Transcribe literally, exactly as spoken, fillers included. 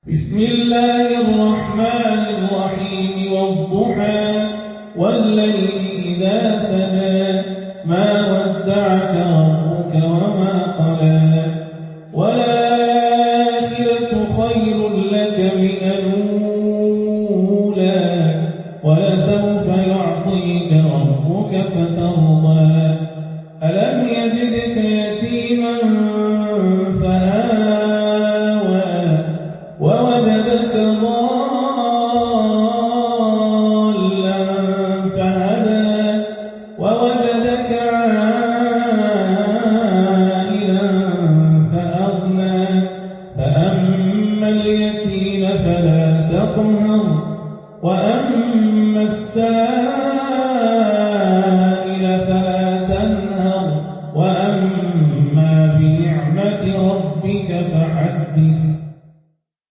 بسم الله الرحمن الرحيم والضحى والليل إذا سجى ما ودعك ربك وما قلى وللآخرة خير لك من الأولى ولسوف يعطيك ربك فترضى ألم يجدك يتيما فآوى ووجدك ضالا فهدى ووجدك عائلا فأغنى فأما اليتيم فلا تقهر وأما السائل فلا تنهر وأما